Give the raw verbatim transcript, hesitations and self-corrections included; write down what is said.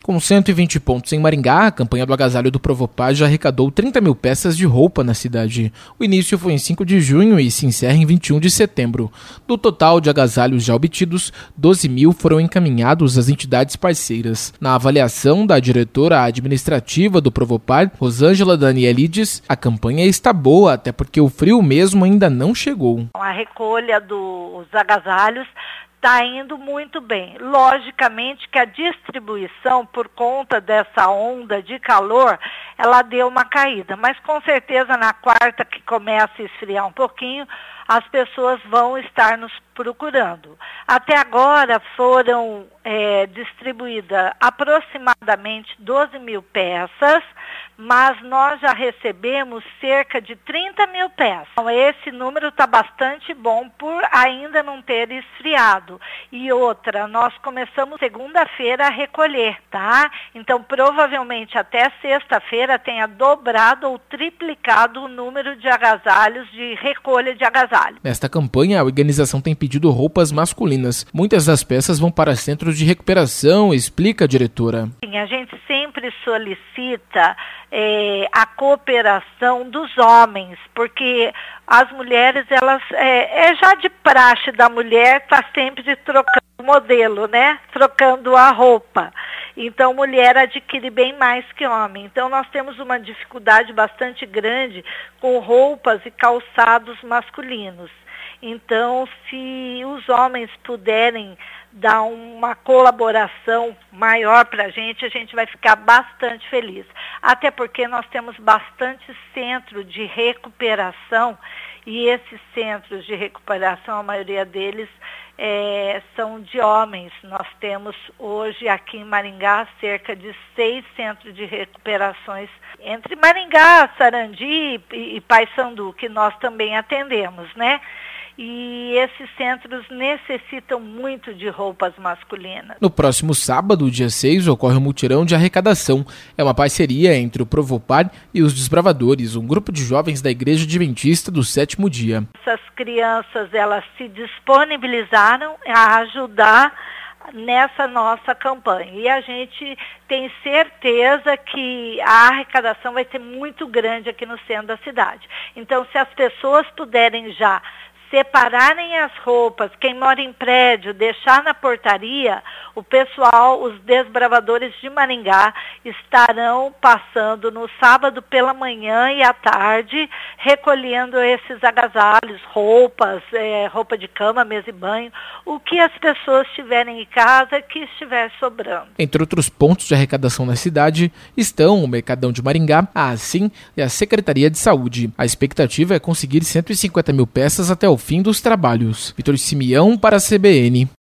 Com cento e vinte pontos em Maringá, a campanha do agasalho do Provopar já arrecadou trinta mil peças de roupa na cidade. O início foi em cinco de junho e se encerra em vinte e um de setembro. Do total de agasalhos já obtidos, doze mil foram encaminhados às entidades parceiras. Na avaliação da diretora administrativa do Provopar, Rosângela Danielides, a campanha está boa, até porque o frio mesmo ainda não chegou. A recolha dos agasalhos está indo muito bem. Logicamente que a distribuição, por conta dessa onda de calor, ela deu uma caída. Mas com certeza na quarta, que começa a esfriar um pouquinho, as pessoas vão estar nos procurando. Até agora foram é, distribuídas aproximadamente doze mil peças, mas nós já recebemos cerca de trinta mil peças. Então, esse número está bastante bom por ainda não ter esfriado. E outra, nós começamos segunda-feira a recolher, tá? Então, provavelmente até sexta-feira tenha dobrado ou triplicado o número de agasalhos, de recolha de agasalho. Nesta campanha, a organização tem pedido roupas masculinas. Muitas das peças vão para centros de recuperação, explica a diretora. Sim, a gente sempre solicita é, a cooperação dos homens, porque as mulheres, elas é, é já de praxe da mulher estar tá sempre trocando o modelo, né? Trocando a roupa. Então, mulher adquire bem mais que homem. Então, nós temos uma dificuldade bastante grande com roupas e calçados masculinos. Então, se os homens puderem dar uma colaboração maior para a gente, a gente vai ficar bastante feliz. Até porque nós temos bastante centro de recuperação e esses centros de recuperação, a maioria deles é, são de homens. Nós temos hoje aqui em Maringá cerca de seis centros de recuperações entre Maringá, Sarandi e, e Paysandu, que nós também atendemos, né? E esses centros necessitam muito de roupas masculinas. No próximo sábado, dia seis, ocorre um mutirão de arrecadação. É uma parceria entre o Provopar e os Desbravadores, um grupo de jovens da Igreja Adventista do Sétimo Dia. Essas crianças, elas se disponibilizaram a ajudar nessa nossa campanha. E a gente tem certeza que a arrecadação vai ser muito grande aqui no centro da cidade. Então, se as pessoas puderem já separarem as roupas, quem mora em prédio, deixar na portaria, o pessoal, os desbravadores de Maringá, estarão passando no sábado pela manhã e à tarde, recolhendo esses agasalhos, roupas, é, roupa de cama, mesa e banho, o que as pessoas tiverem em casa que estiver sobrando. Entre outros pontos de arrecadação na cidade estão o Mercadão de Maringá, a Assim e a Secretaria de Saúde. A expectativa é conseguir cento e cinquenta mil peças até o fim dos trabalhos. Vitor Simeão para a C B N.